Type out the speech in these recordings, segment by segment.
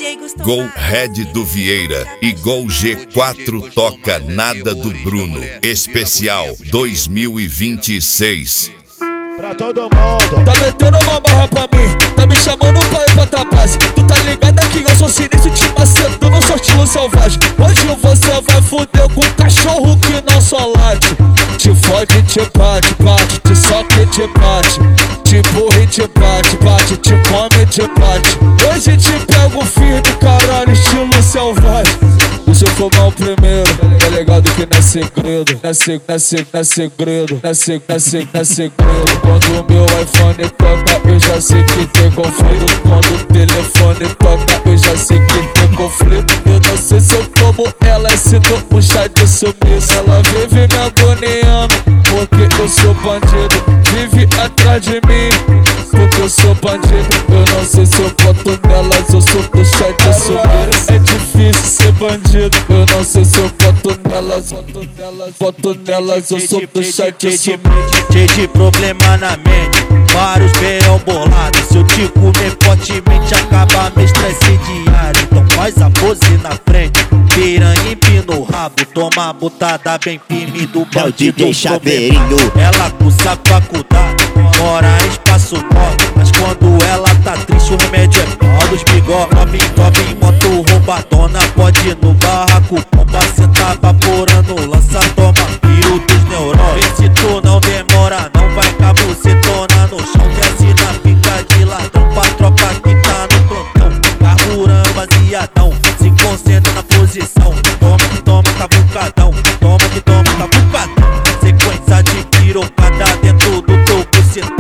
Gol Red do Vieira e Gol G4 toca nada do Bruno. Especial 2026. Pra todo mundo. Tá metendo uma barra pra mim, tá me chamando pra ir pra tapaz. Tu tá ligado que eu sou sinistro, te macetando, não sou estilo selvagem. Hoje você vai fuder com um cachorro que não só late. Te fode, te bate, bate, te soca e te bate. Te empurra e te bate, bate, te come e te bate. Hoje te pego firme, caralho, estilo selvagem. Deixa eu fumar o primeiro, tá ligado que não é segredo. Não é segredo, não é segredo. Quando o meu iPhone toca, eu já sei que tem conflito. Quando o telefone toca, eu já sei que tem conflito. Eu não sei se eu como ela, se não puxar de sumiço. Ela vive me agoniando, porque eu sou bandido. Vive atrás de mim, porque eu sou bandido. Eu não sei se eu boto nelas, eu sou puxar de sumiço. É difícil ser bandido. Eu não sei se eu boto nelas, eu sou puxar de sumiço. Cheio de problema na mente, vários B.O. bolados. Se eu te comer fortemente, acaba meu estresse diário. Então faz a pose na frente, piranha empina o rabo. Toma a botada bem firme do é o DJ Chaveirinho. Ela cursa faculdade, mora em espaço novo. Mas quando ela tá triste, o remédio é pau dos bigode. Novinho, moto roubadona, pode ir no barraco. Bomba cê tá vaporando, lança, toma piro dos neurônios. Se tu não demora, não vai cabucetona no chão. Desce na pica de ladrão pra tropa que tá no plantão. Carburando baseadão, se concentra na posição. Toma que toma, cavucadão. Toma que toma, cavucadão. Sequência de pirocada dentro do teu bucetão.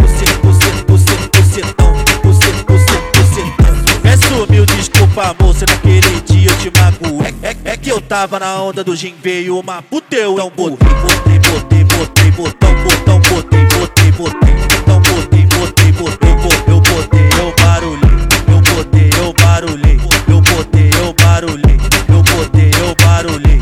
Sumiu, desculpa moça, naquele dia eu te magoei. É que eu tava na onda do gin, veio uma puteu. Então botei, botão, então botei, eu barulhei. Eu botei, eu barulhei.